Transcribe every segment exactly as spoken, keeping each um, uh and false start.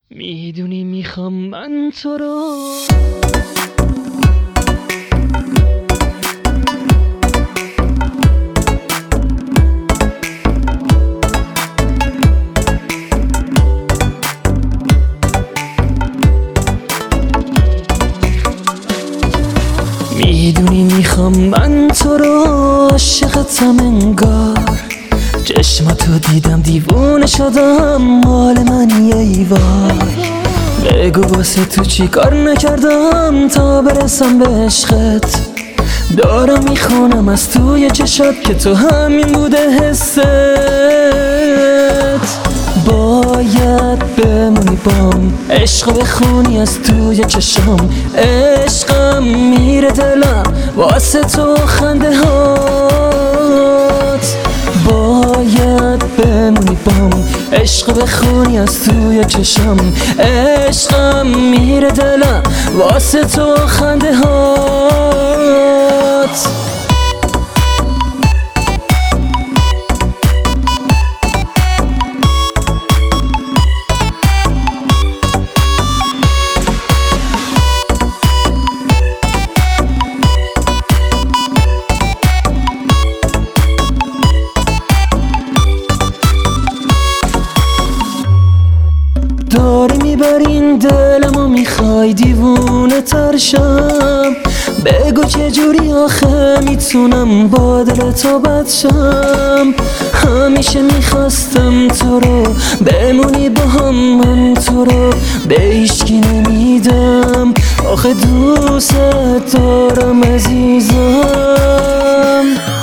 میدونی میخوام من تو رو میدونی میخوام من تو رو عاشقتم انگار چشماتو دیدم دیوونه شدم مال منی ایوای بگو واسه تو چی کار نکردم تا برسم به عشقت دارم میخونم از توی چشات که تو همین بوده حست باید بمونی بام عشق بخونی از توی چشام عشقم میره دلم واسه تو خنده هات باید بمونی بام عشق بخونی از توی چشام عشقم میره دلم واسه تو خنده هات داری میبرین دلمو میخوای دیوونه ترشم بگو چجوری آخه میتونم با دل تو بد شم همیشه میخواستم تو رو بمونی با هم من تو رو به هیچکی نمیدم آخه دوست دارم عزیزم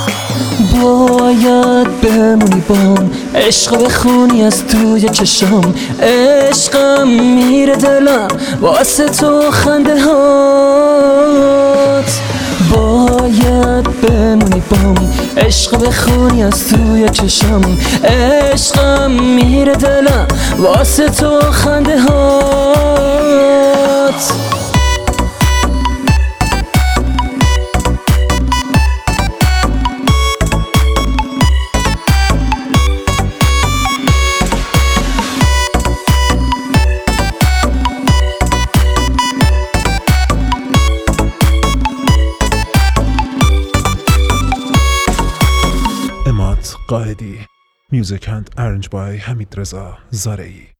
باید بمونی بام عشق بخونی از توی چشام عشقم میره دلم واسه تو خنده هات باید بمونی بام عشق بخونی از توی چشام عشقم میره دلم واسه تو خنده هات قائدی Music and arranged by Hamid Reza Zarei.